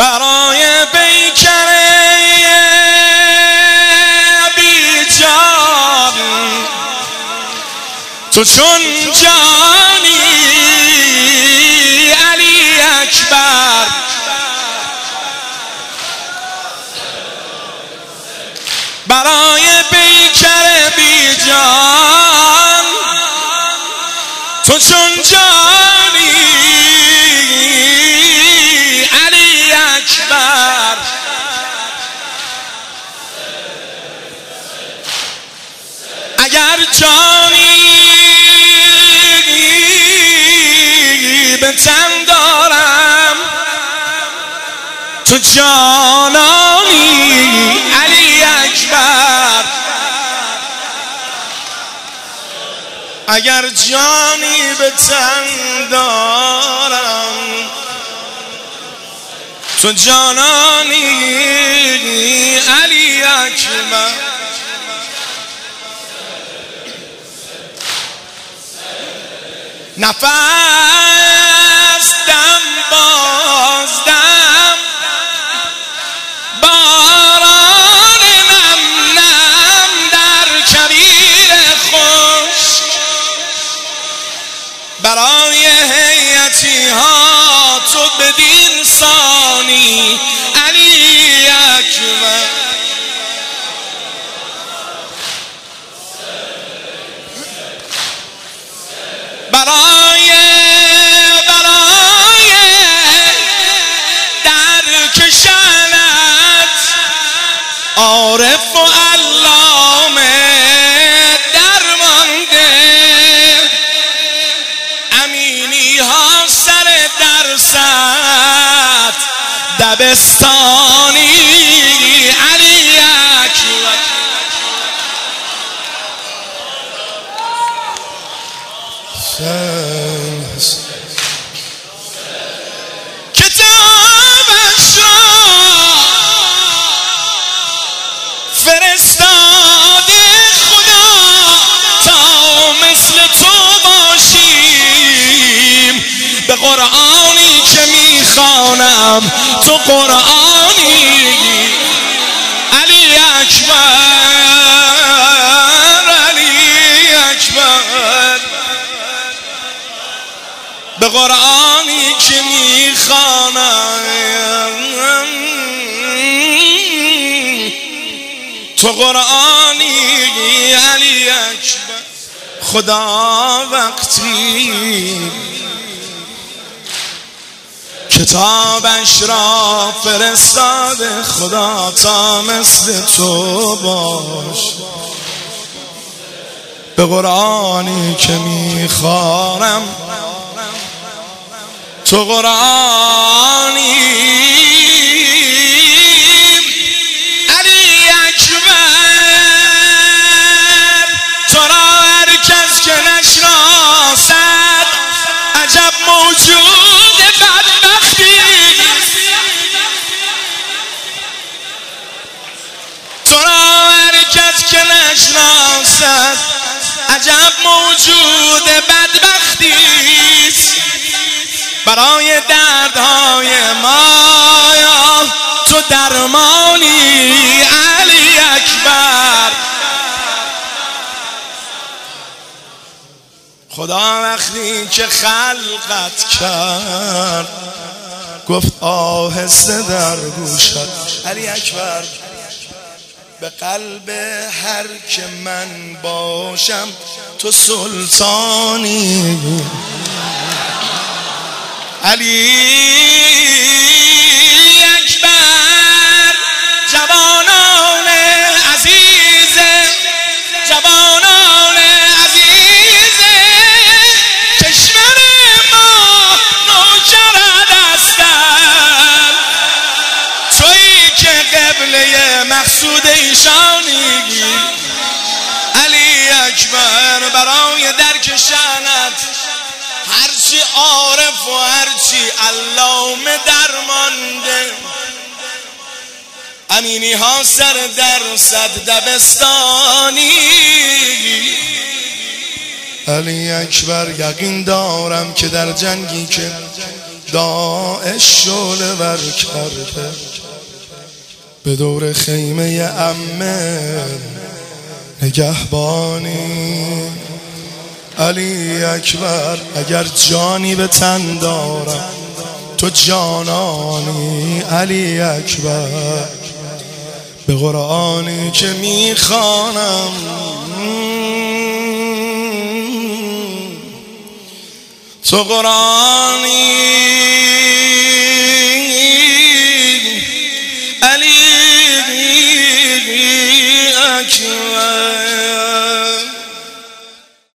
برای پیکر بیجان تو چون جانی علی اکبر، برای پیکر بیجان تو چون جانی علی اکبر. اگر جانی به تن دارم تو جانانی علی اکبر. اگر جانی به تن دارم تو جانانی علی اکبر. نفس دم بازدم باران نم نم در کویر خشک، برای هیئتی ها تو بدین ثانی علی اکبر. برای در کشانت عارف و علامه درمانده، امینی ها سر درست دبستانی علی اکبر. کتابش را فرستاده خدا تا مثل تو باشیم، به قرآنی که میخوانم تو قرآنی علی اکبر، علی اکبر. به قرآنی که میخوانم تو قرآنی علی اکبر. خدا وقتی کتابش را فرستاده خدا تا مثل تو باش، به قرآنی که میخوانم تو قرآنی علی اکبر. تو را هر کس که نشناسد عجب موجود بدبختی، تو را هر کس که نشناسد عجب موجود بدبختی است. برای دردهای ما تو درمانی علی اکبر. خدا وقتی که خلقت کرد گفت آهسته در گوشت علی اکبر، به قلب هر که من باشم تو سلطانی علی اکبر. جوانان عزیز، جوانان عزیز کشور ما نوکرت هستند، تویی که قبله مقصود ایشانی علی اکبر. برای درکشانت هرچی عارف و هرچی علامه درمانده، امینی ها سر درصد دبستانی علی اکبر. یقین دارم که در جنگی که داعش شعله ور کرده، به دور خیمه عمه نگهبانی. علی اکبر اگر جانی به تن دارم تو جانانی. علی اکبر به قرآنی که میخوانم تو قرآنی